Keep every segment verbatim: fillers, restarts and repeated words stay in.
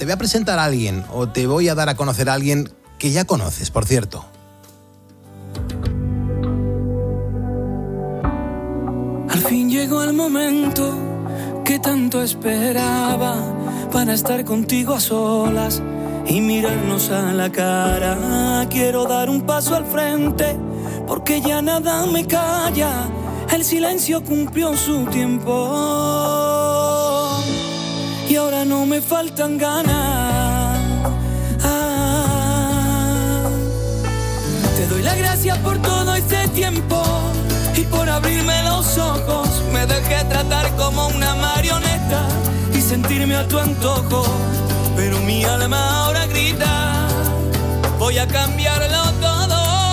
te voy a presentar a alguien o te voy a dar a conocer a alguien que ya conoces, por cierto. Al fin llegó el momento que tanto esperaba para estar contigo a solas y mirarnos a la cara. Quiero dar un paso al frente porque ya nada me calla. El silencio cumplió su tiempo y ahora no me faltan ganas. Ah, te doy las gracias por todo este tiempo y por abrirme los ojos. Me dejé tratar como una marioneta y sentirme a tu antojo, pero mi alma ahora grita, voy a cambiarlo todo.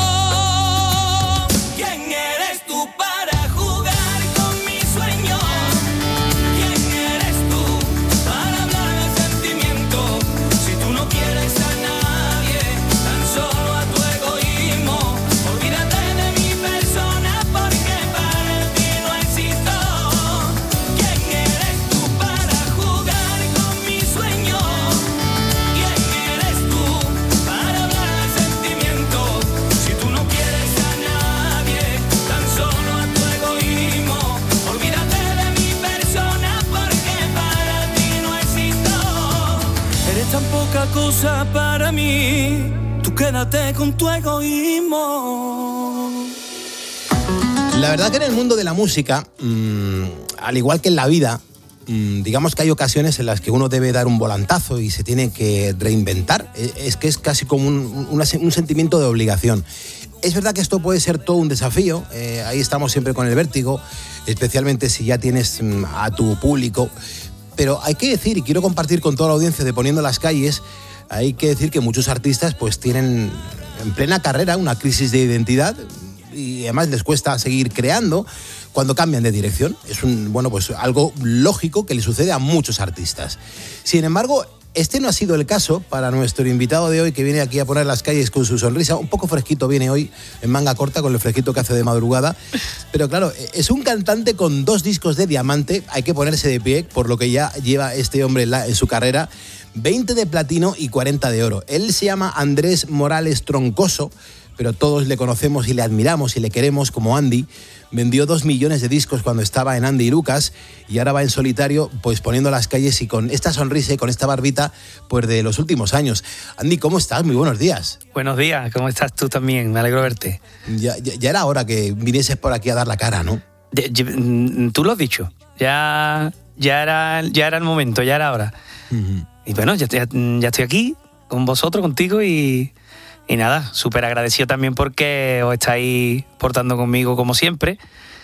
¿Quién eres tú para jugar con mis sueños? ¿Quién eres tú para hablar de sentimientos? Si tú no quieres a nadie, tan solo a tu egoísmo, olvídate de mi persona porque para ti no existo. ¿Quién eres tú para jugar con mis sueños? ¿Quién eres tú para hablar de sentimientos? Si tú no quieres a nadie, tan solo a tu egoísmo, olvídate de mi persona porque para ti no existo. Eres tan poca cosa para mí, tú quédate con tu egoísmo. La verdad que en el mundo de la música, mmm, al igual que en la vida, mmm, digamos que hay ocasiones en las que uno debe dar un volantazo y se tiene que reinventar. Es que es casi como un, un, un sentimiento de obligación. Es verdad que esto puede ser todo un desafío, eh, ahí estamos siempre con el vértigo, especialmente si ya tienes mmm, a tu público. Pero hay que decir, y quiero compartir con toda la audiencia de Poniendo las Calles, hay que decir que muchos artistas pues tienen en plena carrera una crisis de identidad y además les cuesta seguir creando cuando cambian de dirección. Es un, bueno, pues algo lógico que le sucede a muchos artistas. Sin embargo, este no ha sido el caso para nuestro invitado de hoy, que viene aquí a poner las calles con su sonrisa. Un poco fresquito viene hoy, en manga corta, con el fresquito que hace de madrugada. Pero claro, es un cantante con dos discos de diamante. Hay que ponerse de pie por lo que ya lleva este hombre en, la, en su carrera. veinte de platino y cuarenta de oro. Él se llama Andrés Morales Troncoso, pero todos le conocemos y le admiramos y le queremos como Andy. Vendió dos millones de discos cuando estaba en Andy y Lucas y ahora va en solitario, pues poniendo las calles y con esta sonrisa y con esta barbita, pues de los últimos años. Andy, ¿cómo estás? Muy buenos días. Buenos días, ¿cómo estás tú también? Me alegro de verte. Ya, ya, ya era hora que vinieses por aquí a dar la cara, ¿no? De, de, tú lo has dicho, ya, ya, era, ya era el momento, ya era hora. Uh-huh. Y bueno, ya, ya, ya estoy aquí con vosotros, contigo y... Y nada, súper agradecido también porque os estáis portando conmigo como siempre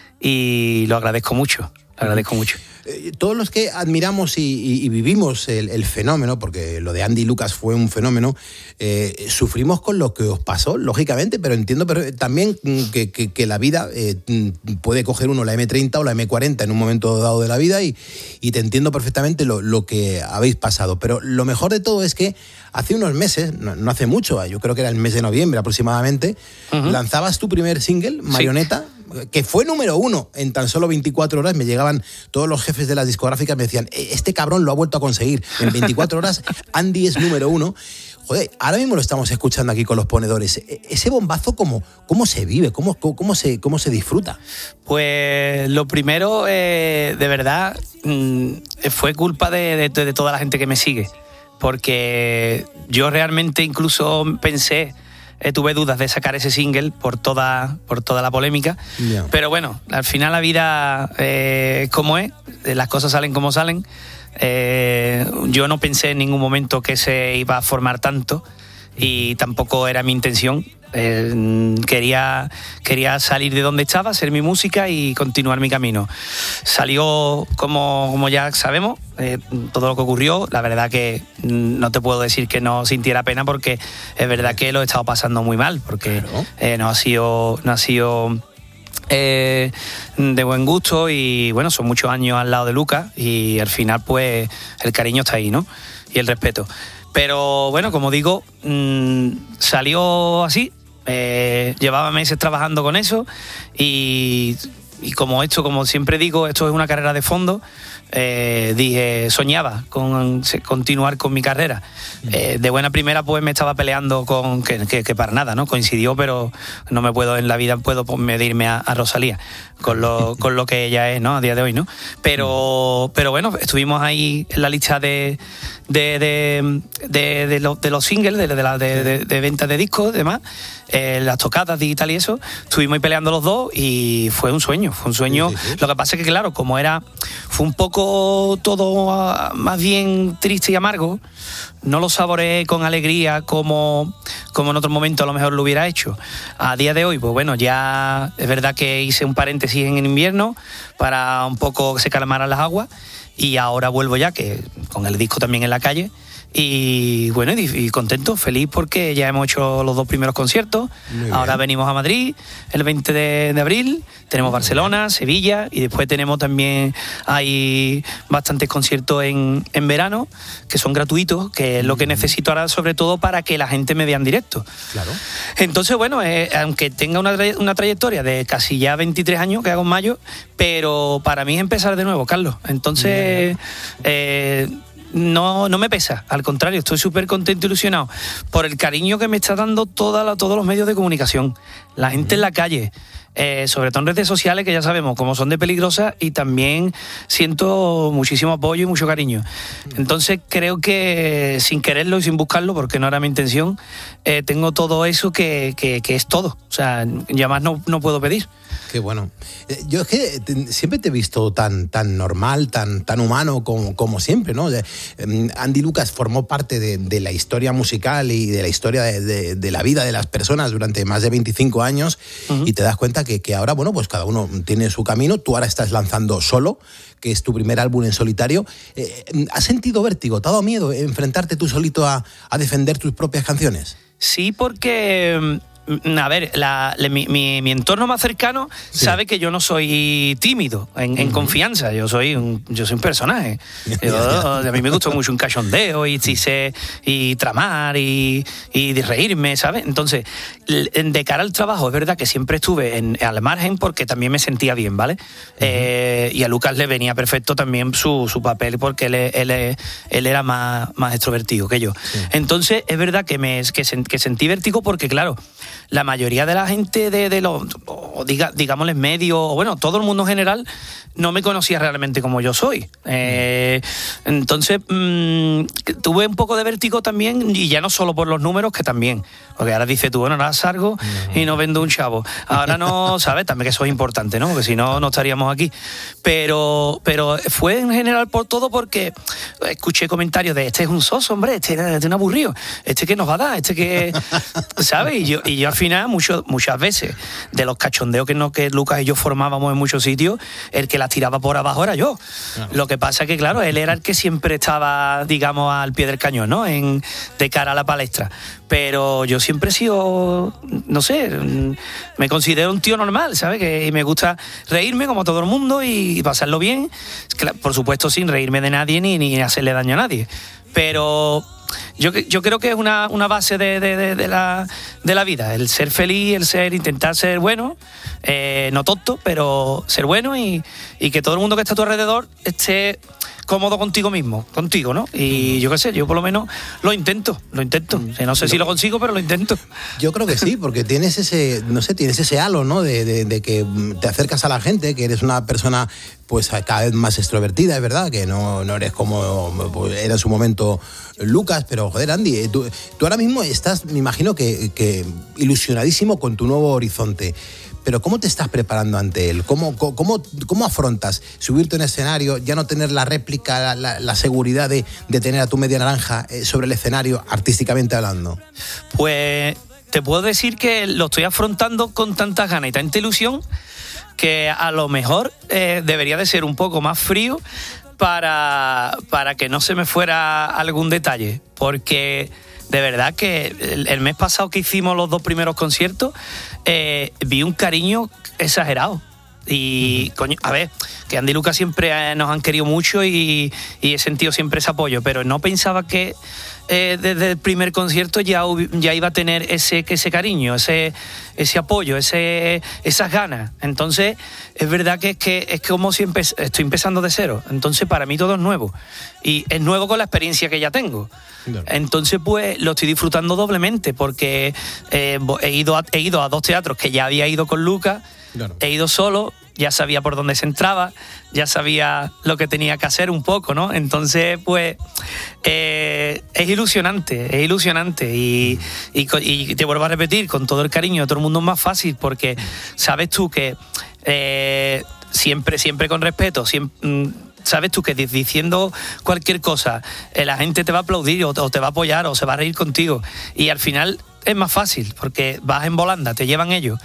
y lo agradezco mucho, lo agradezco mucho. Eh, todos los que admiramos y, y, y vivimos el, el fenómeno, porque lo de Andy y Lucas fue un fenómeno, eh, sufrimos con lo que os pasó, lógicamente, pero entiendo pero también que, que, que la vida eh, puede coger uno la eme treinta o la eme cuarenta en un momento dado de la vida y, y te entiendo perfectamente lo, lo que habéis pasado. Pero lo mejor de todo es que hace unos meses, no, no hace mucho, yo creo que era el mes de noviembre aproximadamente, uh-huh. lanzabas tu primer single, Marioneta, sí. que fue número uno en tan solo veinticuatro horas. Me llegaban todos los jefes de las discográficas, me decían, este cabrón lo ha vuelto a conseguir. En veinticuatro horas, Andy es número uno. Joder, ahora mismo lo estamos escuchando aquí con los ponedores. Ese bombazo, ¿cómo, cómo se vive? ¿Cómo, cómo, se, ¿Cómo se disfruta? Pues lo primero, eh, de verdad, fue culpa de, de, de toda la gente que me sigue. Porque yo realmente incluso pensé... Eh, tuve dudas de sacar ese single por toda, por toda la polémica, yeah. pero bueno, al final la vida eh, es como es, las cosas salen como salen. Eh, yo no pensé en ningún momento que se iba a formar tanto y tampoco era mi intención. Eh, quería, quería salir de donde estaba, hacer mi música y continuar mi camino. Salió como, como ya sabemos, eh, todo lo que ocurrió. La verdad que no te puedo decir que no sintiera pena porque es verdad que lo he estado pasando muy mal porque claro. eh, no ha sido, no ha sido eh, de buen gusto y bueno, son muchos años al lado de Lucas y al final pues el cariño está ahí, ¿no? Y el respeto. Pero bueno, como digo, mmm, salió así. Eh, llevaba meses trabajando con eso y, y como esto, como siempre digo, esto es una carrera de fondo. eh, dije, soñaba con continuar con mi carrera. Eh, de buena primera pues me estaba peleando con que, que, que para nada, ¿no? Coincidió, pero no me puedo en la vida puedo medirme a, a Rosalía con lo, con lo que ella es, ¿no? A día de hoy, ¿no? Pero, pero bueno, estuvimos ahí en la lista de de, de, de, de, lo, de los singles, de, de, la, de, de, de ventas de discos y demás, eh, las tocadas digital y eso, estuvimos ahí peleando los dos y fue un sueño, fue un sueño. Sí, sí, sí. Lo que pasa es que claro, como era, fue un poco todo uh, más bien triste y amargo, no lo saboreé con alegría como, como en otro momento a lo mejor lo hubiera hecho. A día de hoy, pues bueno, ya es verdad que hice un paréntesis en el invierno para un poco que se calmaran las aguas y ahora vuelvo ya, que con el disco también en la calle. Y bueno, y, y contento, feliz porque ya hemos hecho los dos primeros conciertos. Ahora venimos a Madrid el veinte de, de abril, tenemos Barcelona, Sevilla y después tenemos también, hay bastantes conciertos en, en verano que son gratuitos, que es lo que necesito ahora sobre todo para que la gente me vea en directo. Claro. Entonces bueno, eh, aunque tenga una, una trayectoria de casi ya veintitrés años que hago en mayo, pero para mí es empezar de nuevo, Carlos. Entonces... Eh, No, no me pesa, al contrario, estoy súper contento y ilusionado por el cariño que me está dando toda la, todos los medios de comunicación, la gente en la calle, eh, sobre todo en redes sociales que ya sabemos cómo son de peligrosas y también siento muchísimo apoyo y mucho cariño. Entonces creo que sin quererlo y sin buscarlo, porque no era mi intención, eh, tengo todo eso que, que, que es todo, o sea, ya más no, no puedo pedir. Qué bueno. Yo es que te, siempre te he visto tan, tan normal, tan, tan humano como, como siempre, ¿no? Andy Lucas formó parte de, de la historia musical y de la historia de, de, de la vida de las personas durante más de veinticinco años uh-huh. y te das cuenta que, que ahora, bueno, pues cada uno tiene su camino. Tú ahora estás lanzando Solo, que es tu primer álbum en solitario. Eh, ¿Has sentido vértigo? ¿Te ha dado miedo enfrentarte tú solito a, a defender tus propias canciones? Sí, porque... A ver, la, la, mi, mi, mi entorno más cercano sí. sabe que yo no soy tímido, en, en uh-huh. confianza. Yo soy un, yo soy un personaje. Yo, a mí me gusta mucho un cachondeo y, y, sé, y tramar y, y de reírme, ¿sabes? Entonces, de cara al trabajo, es verdad que siempre estuve en, al margen porque también me sentía bien, ¿vale? Uh-huh. Eh, y a Lucas le venía perfecto también su, su papel porque él, él, él era más, más extrovertido que yo. Sí. Entonces, es verdad que, me, que, que sentí vértigo porque, claro, la mayoría de la gente de, de los, o diga, digámosles medios, o bueno, todo el mundo en general, no me conocía realmente como yo soy. Eh, entonces, mmm, tuve un poco de vértigo también, y ya no solo por los números, que también. Porque ahora dices tú, bueno, ahora salgo y no vendo un chavo. Ahora no, ¿sabes? También que eso es importante, ¿no? Porque si no, no estaríamos aquí. Pero, pero fue en general por todo porque escuché comentarios de este es un soso, hombre, este, este es un aburrido, este que nos va a dar, este que... ¿Sabes? Y yo, y yo al final, mucho, muchas veces, de los cachondeos que, no, que Lucas y yo formábamos en muchos sitios, el que las tiraba por abajo era yo. Claro. Lo que pasa es que, claro, él era el que siempre estaba, digamos, al pie del cañón, ¿no? En, de cara a la palestra. Pero yo siempre he sido, no sé, me considero un tío normal, ¿sabes? Que me gusta reírme como todo el mundo y pasarlo bien. Por supuesto, sin reírme de nadie ni, ni hacerle daño a nadie. Pero yo, yo creo que es una, una base de, de, de, de, la, de la vida, el ser feliz, el ser, intentar ser bueno, eh, no tonto, pero ser bueno y, y que todo el mundo que está a tu alrededor esté cómodo contigo mismo, contigo, ¿no? Y yo qué sé, yo por lo menos lo intento, lo intento. O sea, no sé si lo consigo, pero lo intento. Yo creo que sí, porque tienes ese, no sé, tienes ese halo, ¿no? De, de, de que te acercas a la gente, que eres una persona pues cada vez más extrovertida, es verdad, que no, no eres como pues, era en su momento Lucas, pero joder, Andy, tú, tú ahora mismo estás, me imagino que, que ilusionadísimo con tu nuevo horizonte. Pero ¿cómo te estás preparando ante él? ¿Cómo, cómo, cómo afrontas subirte a un escenario, ya no tener la réplica, la, la, la seguridad de, de tener a tu media naranja sobre el escenario, artísticamente hablando? Pues te puedo decir que lo estoy afrontando con tantas ganas y tanta ilusión que a lo mejor eh, debería de ser un poco más frío para, para que no se me fuera algún detalle. Porque... de verdad que el, el mes pasado que hicimos los dos primeros conciertos, eh, vi un cariño exagerado. Y, uh-huh. coño, a ver, que Andy y Lucas siempre nos han querido mucho y, y he sentido siempre ese apoyo, pero no pensaba que eh, desde el primer concierto ya, ya iba a tener ese, ese cariño, ese, ese apoyo, ese, esas ganas. Entonces, es verdad que es, que es como si empe estoy empezando de cero. Entonces, para mí todo es nuevo. Y es nuevo con la experiencia que ya tengo. Claro. Entonces, pues, lo estoy disfrutando doblemente porque eh, he, ido a, he ido a dos teatros que ya había ido con Lucas, claro. He ido solo, ya sabía por dónde se entraba, ya sabía lo que tenía que hacer un poco, ¿no? Entonces, pues, eh, es ilusionante, es ilusionante. Y, y, y te vuelvo a repetir, con todo el cariño de todo el mundo es más fácil porque sabes tú que eh, siempre, siempre con respeto, siempre... Sabes tú que diciendo cualquier cosa eh, la gente te va a aplaudir o, o te va a apoyar o se va a reír contigo y al final es más fácil porque vas en volanda, te llevan ellos.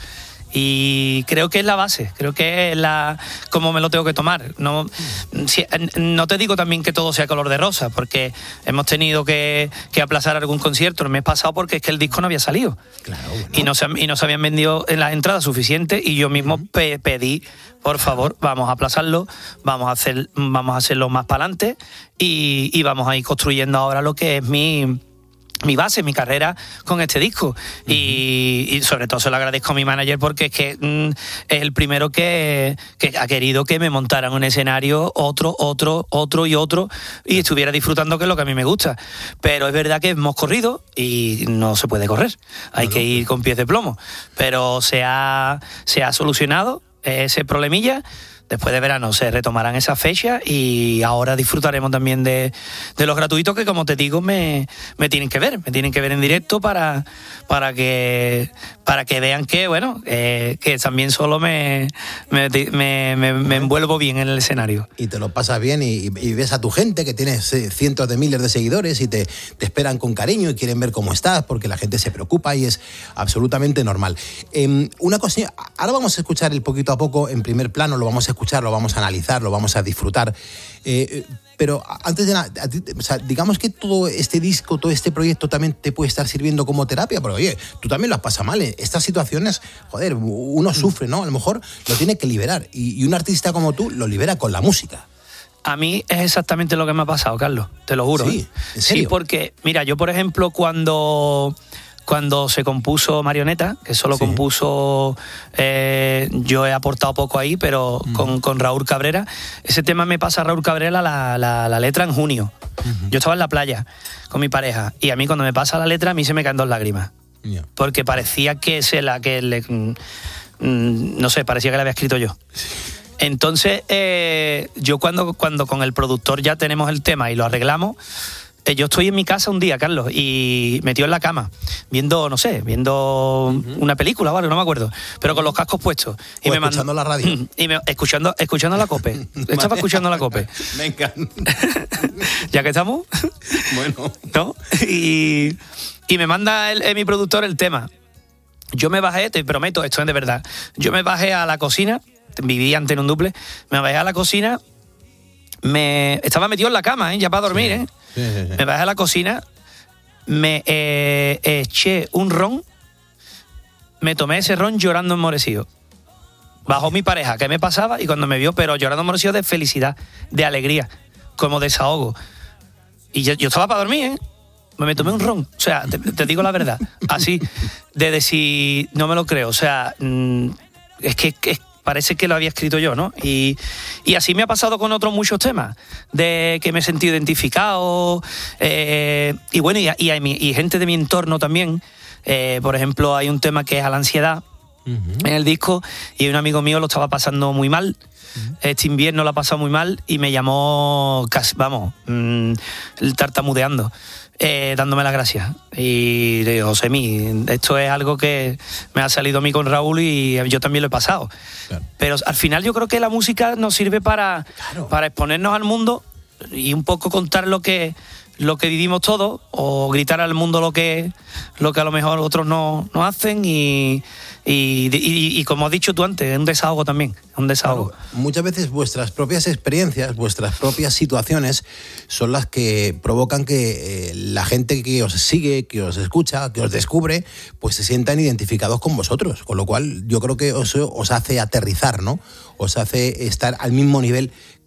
Y creo que es la base, creo que es la como me lo tengo que tomar. No, si, no te digo también que todo sea color de rosa, porque hemos tenido que, que aplazar algún concierto el mes pasado porque es que el disco no había salido. Claro, bueno. y, no se, y no se habían vendido en las entradas suficientes y yo mismo pe pedí, por favor, vamos a aplazarlo, vamos a, hacer, vamos a hacerlo más para adelante y, y vamos a ir construyendo ahora lo que es mi... mi base, mi carrera con este disco. Uh-huh. y, y sobre todo se lo agradezco a mi manager porque es que mm, es el primero que, que ha querido que me montara en un escenario otro, otro, otro y otro y estuviera disfrutando, que es lo que a mí me gusta. Pero es verdad que hemos corrido y no se puede correr. Hay bueno. que ir con pies de plomo. Pero se ha, se ha solucionado ese problemilla. Después de verano se retomarán esas fechas y ahora disfrutaremos también de, de los gratuitos que, como te digo, me, me tienen que ver, me tienen que ver en directo para, para, que, para que vean que, bueno, eh, que también solo me, me, me, me, me envuelvo bien en el escenario. Y te lo pasas bien y, y ves a tu gente que tienes eh, cientos de miles de seguidores y te, te esperan con cariño y quieren ver cómo estás porque la gente se preocupa y es absolutamente normal. Eh, una cosa, ahora vamos a escuchar el poquito a poco en primer plano, lo vamos a escuchar, lo vamos a analizar, lo vamos a disfrutar. Eh, pero antes de nada, o sea, digamos que todo este disco, todo este proyecto también te puede estar sirviendo como terapia, pero oye, tú también lo has pasado mal. ¿eh? Estas situaciones, joder, uno sufre, ¿no? A lo mejor lo tiene que liberar. Y, y un artista como tú lo libera con la música. A mí es exactamente lo que me ha pasado, Carlos, te lo juro. Sí, ¿en serio? Sí, porque, mira, yo por ejemplo, cuando... Cuando se compuso Marioneta, que solo sí. compuso, eh, yo he aportado poco ahí, pero uh-huh. con, con Raúl Cabrera, ese tema me pasa a Raúl Cabrera la, la, la letra en junio. Uh-huh. Yo estaba en la playa con mi pareja y a mí cuando me pasa la letra a mí se me caen dos lágrimas. Yeah. Porque parecía que se la que le, mm, no sé, parecía que la había escrito yo. Entonces, eh, yo cuando, cuando con el productor ya tenemos el tema y lo arreglamos, yo estoy en mi casa un día, Carlos, y metido en la cama, viendo, no sé, viendo uh-huh. una película, ¿vale? No me acuerdo, pero con los cascos puestos. Y o me escuchando mando, la radio. Y me, escuchando, escuchando la COPE. Estaba escuchando la COPE. Venga. Ya que estamos. Bueno. ¿No? Y, y me manda el, el, mi productor el tema. Yo me bajé, te prometo, esto es de verdad. Yo me bajé a la cocina, vivía antes en un duple, me bajé a la cocina, me estaba metido en la cama, ¿eh? Ya para dormir, ¿eh? Sí, sí, sí. Me bajé a la cocina, me eh, eché un ron, me tomé ese ron llorando enmorecido. Bajó mi pareja, ¿qué me pasaba? Y cuando me vio, pero llorando enmorecido de felicidad, de alegría, como desahogo. Y yo, yo estaba para dormir, ¿eh? Me tomé un ron, o sea, te, te digo la verdad, así, de decir, no me lo creo, o sea, mmm, es que... Es, parece que lo había escrito yo, ¿no? Y, y así me ha pasado con otros muchos temas, de que me he sentido identificado, eh, y bueno, y, y, y gente de mi entorno también. Eh, por ejemplo, hay un tema que es a la ansiedad uh-huh. en el disco, y un amigo mío lo estaba pasando muy mal. Uh-huh. Este invierno lo ha pasado muy mal y me llamó, casi, vamos, mmm, tartamudeando. Eh, dándome las gracias y le digo, Josemi, esto es algo que me ha salido a mí con Raúl y yo también lo he pasado. Claro. Pero al final yo creo que la música nos sirve para, claro. para exponernos al mundo y un poco contar lo que, lo que vivimos todos, o gritar al mundo lo que, lo que a lo mejor otros no, no hacen y, y, y, y como has dicho tú antes, es un desahogo también, un desahogo. Claro, muchas veces vuestras propias experiencias, vuestras propias situaciones son las que provocan que eh, la gente que os sigue, que os escucha, que os descubre, pues se sientan identificados con vosotros, con lo cual yo creo que os, os hace aterrizar, ¿no? Os hace estar al mismo nivel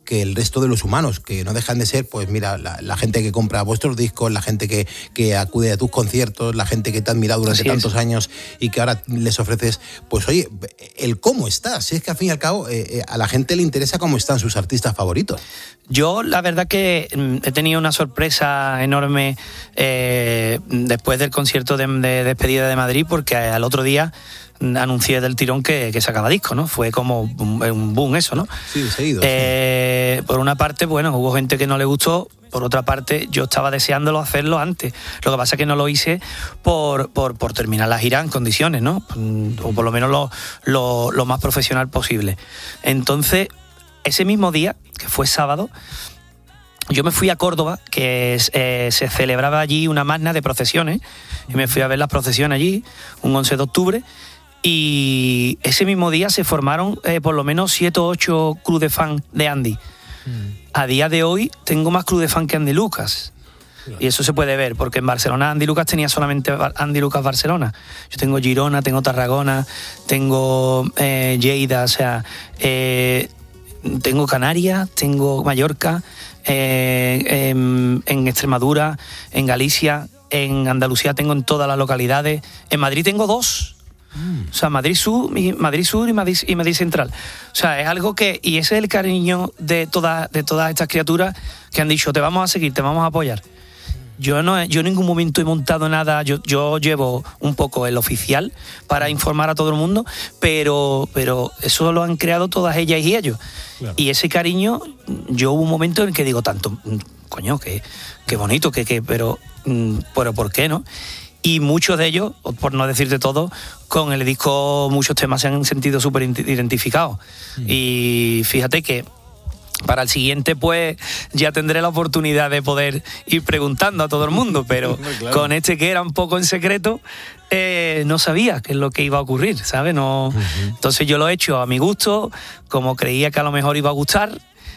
que el resto de los humanos, que no dejan de ser, pues mira, la, la gente que compra vuestros discos, la gente que, que acude a tus conciertos, la gente que te ha admirado durante Así tantos es. años y que ahora les ofreces, pues oye, el cómo estás. Si es que al fin y al cabo eh, eh, a la gente le interesa cómo están sus artistas favoritos. Yo, la verdad que mm, he tenido una sorpresa enorme eh, después del concierto de, de despedida de Madrid, porque al otro día mm, anuncié del tirón que, que sacaba disco, ¿no? Fue como un, un boom eso, ¿no? Sí, seguido. Eh, sí. Por una parte, bueno, hubo gente que no le gustó. Por otra parte, yo estaba deseándolo hacerlo antes. Lo que pasa es que no lo hice por, por, por terminar la gira en condiciones, ¿no? O por lo menos lo, lo, lo más profesional posible. Entonces, ese mismo día, que fue sábado, yo me fui a Córdoba, que es, eh, se celebraba allí una magna de procesiones, y me fui a ver las procesiones allí, un once de octubre, y ese mismo día se formaron eh, por lo menos siete o ocho clubes de fan de Andy. Mm. A día de hoy tengo más club de fan que Andy Lucas. Y eso se puede ver, porque en Barcelona Andy Lucas tenía solamente Andy Lucas Barcelona. Yo tengo Girona, tengo Tarragona, tengo eh, Lleida, o sea, eh, tengo Canarias, tengo Mallorca, eh, eh, en Extremadura, en Galicia, en Andalucía tengo en todas las localidades. En Madrid tengo dos. O sea, Madrid Sur, Madrid Sur y Madrid, y Madrid Central. O sea, es algo que... Y ese es el cariño de, toda, de todas estas criaturas que han dicho, te vamos a seguir, te vamos a apoyar. Yo no yo en ningún momento he montado nada, yo, yo llevo un poco el oficial para informar a todo el mundo, pero, pero eso lo han creado todas ellas y ellos. Claro. Y ese cariño, yo hubo un momento en el que digo tanto, coño, qué que bonito, que, que, pero, pero ¿por qué no? Y muchos de ellos, por no decirte todo, con el disco muchos temas se han sentido súper identificados. Mm. Y fíjate que para el siguiente, pues, ya tendré la oportunidad de poder ir preguntando a todo el mundo, pero claro, con este que era un poco en secreto, eh, no sabía qué es lo que iba a ocurrir, ¿sabes? No, uh-huh. Entonces yo lo he hecho a mi gusto, como creía que a lo mejor iba a gustar,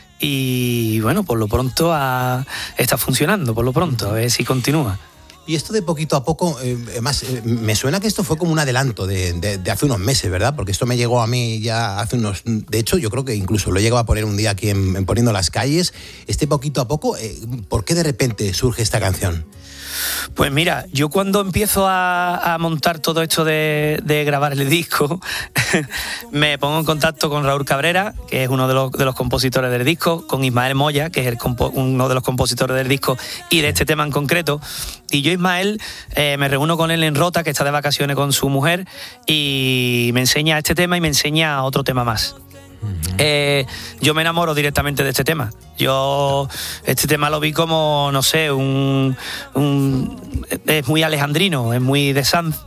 y bueno, por lo pronto ha, está funcionando, por lo pronto, a ver si continúa. Y esto de poquito a poco, eh, además, eh, me suena que esto fue como un adelanto de, de, de hace unos meses, ¿verdad? Porque esto me llegó a mí ya hace unos... De hecho, yo creo que incluso lo he llegado a poner un día aquí en, en Poniendo las Calles. Este poquito a poco, eh, ¿por qué de repente surge esta canción? Pues mira, yo cuando empiezo a, a montar todo esto de, de grabar el disco, me pongo en contacto con Raúl Cabrera, que es uno de los, de los compositores del disco, con Ismael Moya, que es el compo, uno de los compositores del disco y de este tema en concreto. Y yo, Ismael, eh, me reúno con él en Rota, que está de vacaciones con su mujer, y me enseña este tema y me enseña otro tema más. Eh, yo me enamoro directamente de este tema. Yo este tema lo vi como, no sé, un, un es muy alejandrino, es muy de Sanz,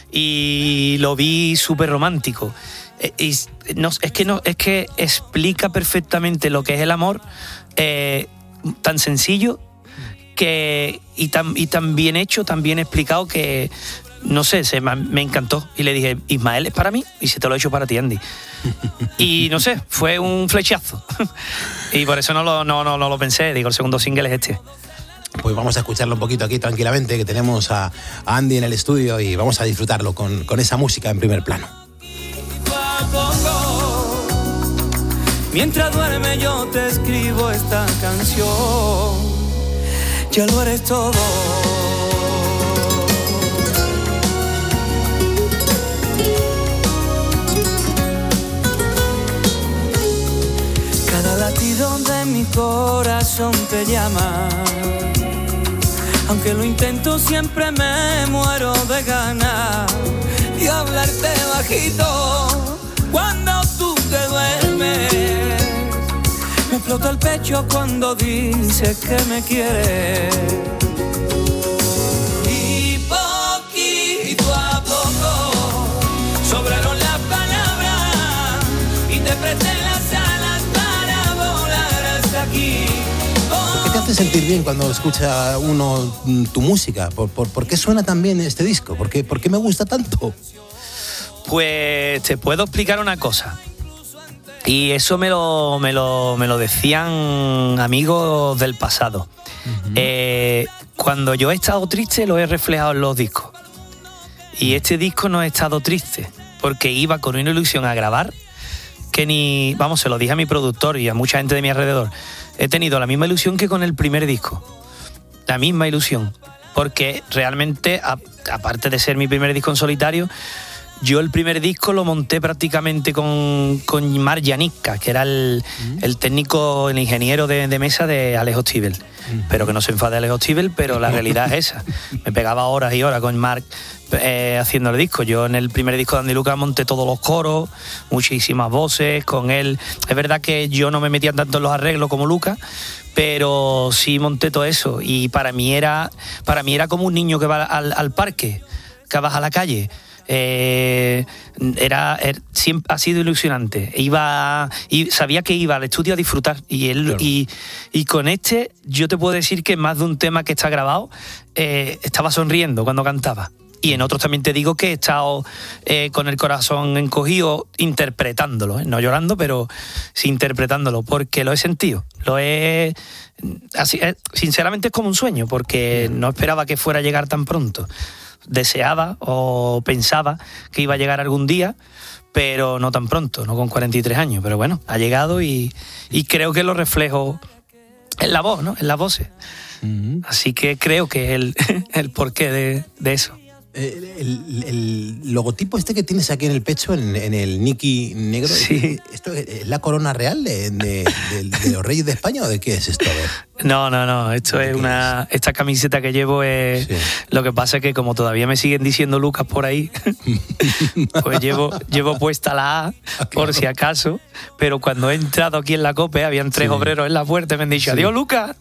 y lo vi súper romántico. Y no, es que no, es que explica perfectamente lo que es el amor, eh, tan sencillo que y tan y tan bien hecho, tan bien explicado que no sé, se me, me encantó. Y le dije, Ismael, es para mí y se te lo he hecho para ti, Andy. Y no sé, fue un flechazo. Y por eso no lo, no, no, no lo pensé. Digo, el segundo single es este. Pues vamos a escucharlo un poquito aquí tranquilamente, que tenemos a, a Andy en el estudio, y vamos a disfrutarlo con, con esa música en primer plano. Mientras duerme yo te escribo esta canción. Ya lo eres todo. Cada latido de mi corazón te llama. Aunque lo intento siempre me muero de ganas de hablarte bajito cuando tú te duermes. Me explota el pecho cuando dices que me quieres. Y poquito a poco sobraron las palabras y te presté las alas para volar hasta aquí. ¿Por qué te hace sentir bien cuando escucha uno tu música? ¿Por, por, por qué suena tan bien este disco? ¿Por qué, por qué me gusta tanto? Pues te puedo explicar una cosa. Y eso me lo, me lo, me lo decían amigos del pasado. Uh-huh. Eh, cuando yo he estado triste lo he reflejado en los discos. Y este disco no he estado triste, porque iba con una ilusión a grabar que ni, vamos, se lo dije a mi productor y a mucha gente de mi alrededor, he tenido la misma ilusión que con el primer disco, la misma ilusión, porque realmente, a, aparte de ser mi primer disco en solitario, yo el primer disco lo monté prácticamente con, con Marc Janicka, que era el, mm. el técnico, el ingeniero de, de mesa de Alejo Stivel. Mm. Pero que no se enfade Alejo Stivel, pero la realidad es esa. Me pegaba horas y horas con Marc eh, haciendo el disco. Yo en el primer disco de Andy Lucas monté todos los coros, muchísimas voces con él. Es verdad que yo no me metía tanto en los arreglos como Lucas, pero sí monté todo eso. Y para mí era, para mí era como un niño que va al, al parque, que va a la calle. Eh, era, era siempre ha sido ilusionante. Iba y sabía que iba al estudio a disfrutar y él claro. y, y con este yo te puedo decir que más de un tema que está grabado eh, estaba sonriendo cuando cantaba. Y en otros también te digo que he estado eh, con el corazón encogido interpretándolo, ¿eh? No llorando, pero sí interpretándolo, porque lo he sentido. Lo he así, eh, sinceramente es como un sueño, porque no esperaba que fuera a llegar tan pronto. Deseaba o pensaba que iba a llegar algún día, pero no tan pronto, no con cuarenta y tres años. Pero bueno, ha llegado y, y creo que lo reflejo en la voz, ¿no? En las voces. Uh-huh. Así que creo que es el, el porqué de, de eso. El, el, el logotipo este que tienes aquí en el pecho, en, en el Niki negro, sí. ¿Esto es la corona real de, de, de, de los Reyes de España o de qué es esto? A ver. No, no, no, esto es una... Es? Esta camiseta que llevo es... Sí. Lo que pasa es que como todavía me siguen diciendo Lucas por ahí, pues llevo, llevo puesta la A, okay, por si acaso, pero cuando he entrado aquí en la COPE, habían tres sí. obreros en la puerta y me han dicho, sí. adiós, Lucas.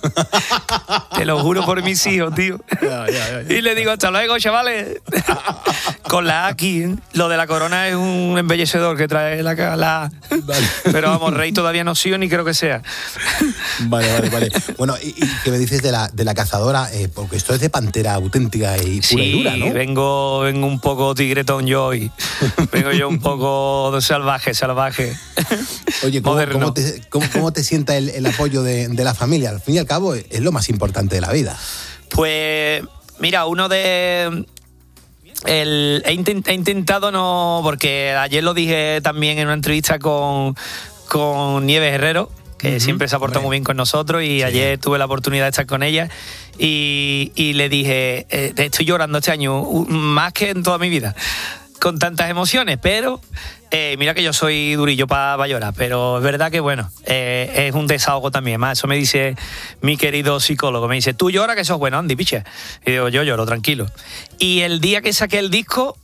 Te lo juro por mis hijos, tío. Ya, ya, ya. Y le digo, hasta luego, chavales. Con la A aquí, ¿eh? Lo de la corona es un embellecedor que trae la, la A. Vale. Pero vamos, rey todavía no sido ni creo que sea. Vale, vale, vale. Bueno, ¿y, y qué me dices de la, de la cazadora? Eh, porque esto es de pantera auténtica y pura sí, y dura, ¿no? vengo, vengo un poco tigretón yo hoy. Vengo yo un poco salvaje, salvaje. Oye, ¿cómo, ¿cómo, te, cómo, cómo te sienta el, el apoyo de, de la familia? Al fin y al cabo, es lo más importante de la vida. Pues, mira, uno de... El, he, intent, he intentado no... Porque ayer lo dije también en una entrevista con, con Nieves Herrero, que uh-huh. siempre se ha portado muy bien con nosotros, y sí. ayer tuve la oportunidad de estar con ella y, y le dije, eh, estoy llorando este año más que en toda mi vida, con tantas emociones, pero eh, mira que yo soy durillo para pa llorar, pero es verdad que bueno, eh, es un desahogo también, más eso me dice mi querido psicólogo, me dice, tú lloras que eso es bueno, Andy, piche, y digo, yo lloro, tranquilo. Y el día que saqué el disco,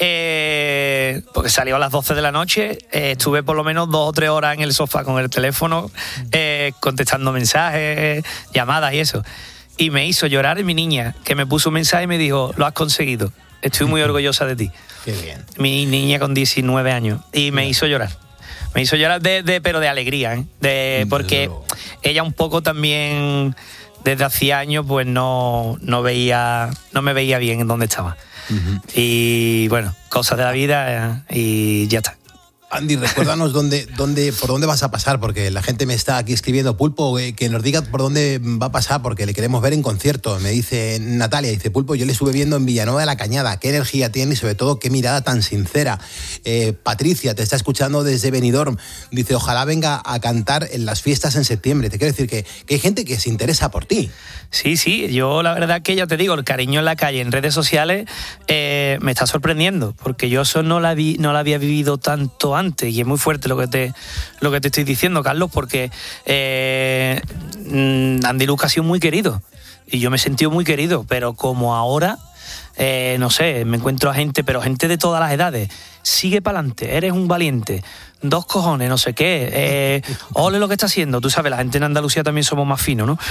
eh, porque salió a las doce de la noche, eh, estuve por lo menos dos o tres horas en el sofá con el teléfono, eh, contestando mensajes, llamadas y eso, y me hizo llorar mi niña, que me puso un mensaje y me dijo, lo has conseguido, estoy muy orgullosa de ti. Qué bien. Mi niña con diecinueve años. Y me hizo llorar. Me hizo llorar, de, de, pero de alegría, ¿eh? De, porque ella un poco también, desde hacía años, pues no, no veía, no me veía bien en dónde estaba. Uh-huh. Y bueno, cosas de la vida eh, y ya está. Andy, recuérdanos dónde, dónde, por dónde vas a pasar, porque la gente me está aquí escribiendo, Pulpo, eh, que nos diga por dónde va a pasar, porque le queremos ver en concierto. Me dice Natalia, dice, Pulpo, yo le estuve viendo en Villanueva de la Cañada, qué energía tiene y sobre todo qué mirada tan sincera. Eh, Patricia, te está escuchando desde Benidorm, dice, ojalá venga a cantar en las fiestas en septiembre. Te quiero decir que, que hay gente que se interesa por ti. Sí, sí, yo la verdad que ya te digo, el cariño en la calle, en redes sociales, eh, me está sorprendiendo, porque yo eso no la, vi, no la había vivido tanto antes, y es muy fuerte lo que te, lo que te estoy diciendo, Carlos, porque eh, Andy Lucas ha sido muy querido, y yo me he sentido muy querido, pero como ahora, eh, no sé, me encuentro a gente, pero gente de todas las edades, sigue para adelante, eres un valiente, dos cojones, no sé qué, eh, ole lo que está haciendo, tú sabes, la gente en Andalucía también somos más finos, ¿no?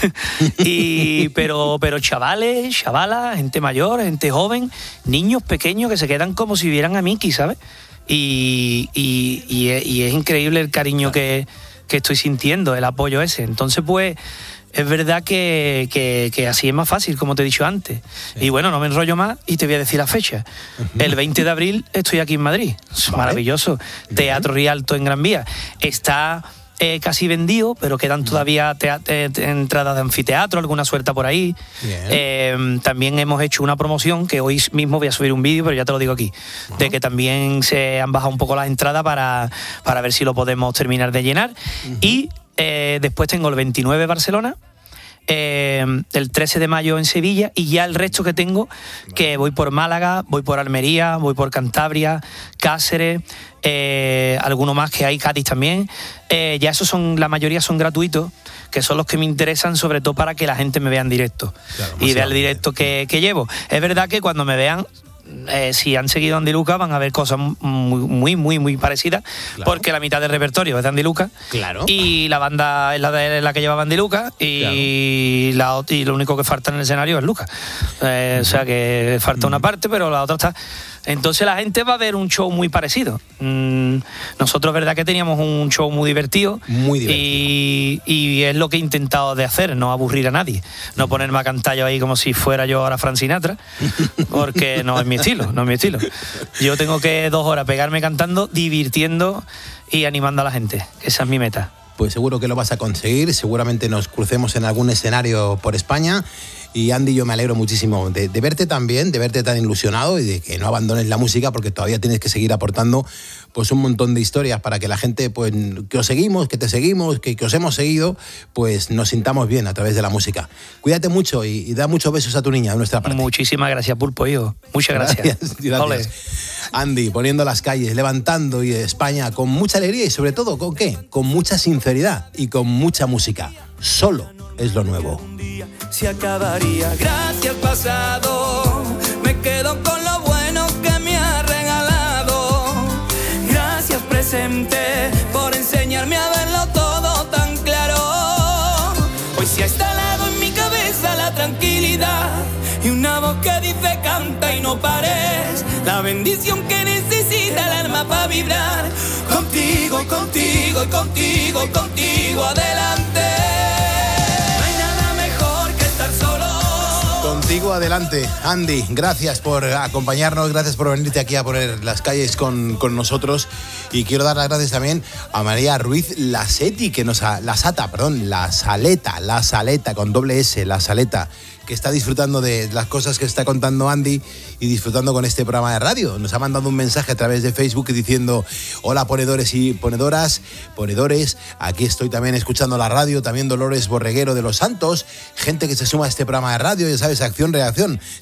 y pero, pero chavales, chavalas, gente mayor, gente joven, niños pequeños que se quedan como si vieran a Mickey, ¿sabes? Y, y, y, es, y es increíble el cariño que, que estoy sintiendo, el apoyo ese. Entonces, pues, es verdad que, que, que así es más fácil, como te he dicho antes. Sí. Y bueno, no me enrollo más y te voy a decir la fecha. Uh-huh. El veinte de abril estoy aquí en Madrid. Es vale. Maravilloso. Bien. Teatro Rialto en Gran Vía. Está eh, casi vendido, pero quedan todavía tea- te- te- entradas de anfiteatro, alguna suelta por ahí. Eh, también hemos hecho una promoción que hoy mismo voy a subir un vídeo, pero ya te lo digo aquí, uh-huh. de que también se han bajado un poco las entradas para, para ver si lo podemos terminar de llenar. Uh-huh. Y eh, después tengo el veintinueve Barcelona, Eh, el trece de mayo en Sevilla, y ya el resto que tengo, que voy por Málaga, voy por Almería, voy por Cantabria, Cáceres, eh, alguno más que hay, Cádiz también. Eh, ya esos son, la mayoría son gratuitos, que son los que me interesan sobre todo para que la gente me vea en directo, claro, y vea el directo que, que llevo. Es verdad que cuando me vean, Eh, si han seguido a Andy Luca van a ver cosas muy, muy, muy, muy parecidas, claro. porque la mitad del repertorio es de Andy Luca, claro. y la banda es la, de, la que llevaba Andy Luca, y, claro. la, y lo único que falta en el escenario es Luca. Eh, uh-huh. O sea que falta uh-huh. una parte, pero la otra está. Entonces la gente va a ver un show muy parecido. Mm, nosotros, verdad que teníamos un show muy divertido, muy divertido. Y, y es lo que he intentado de hacer, no aburrir a nadie, no ponerme a cantar yo ahí como si fuera yo ahora Frank Sinatra, porque no es mi estilo, no es mi estilo. Yo tengo que dos horas pegarme cantando, divirtiendo y animando a la gente. Esa es mi meta. Pues seguro que lo vas a conseguir, seguramente nos crucemos en algún escenario por España. Y Andy, yo me alegro muchísimo de, de verte también, de verte tan ilusionado y de que no abandones la música, porque todavía tienes que seguir aportando pues un montón de historias para que la gente, pues que os seguimos, que te seguimos, que, que os hemos seguido, pues nos sintamos bien a través de la música. Cuídate mucho y, y da muchos besos a tu niña de nuestra parte. Muchísimas gracias, Pulpo, hijo. Muchas gracias. Gracias, gracias. Ole. Andy, poniendo las calles, levantando y España con mucha alegría y sobre todo, ¿con qué? Con mucha sinceridad y con mucha música. Solo es lo nuevo. Se acabaría. Gracias pasado, me quedo con lo bueno que me ha regalado. Gracias presente por enseñarme a verlo todo tan claro. Hoy se ha instalado en mi cabeza la tranquilidad y una voz que dice canta y no pares. La bendición que necesita el alma para vibrar. Contigo, contigo y contigo, contigo adelante. Contigo adelante. Andy, gracias por acompañarnos, gracias por venirte aquí a poner las calles con, con nosotros, y quiero dar las gracias también a María Ruiz Lasetti, que nos ha, la Sata, perdón, la Saleta, la Saleta con doble S, la Saleta, que está disfrutando de las cosas que está contando Andy y disfrutando con este programa de radio. Nos ha mandado un mensaje a través de Facebook diciendo: hola ponedores y ponedoras, ponedores, aquí estoy también escuchando la radio, también Dolores Borreguero de Los Santos, gente que se suma a este programa de radio, ya sabes, acción, reacción.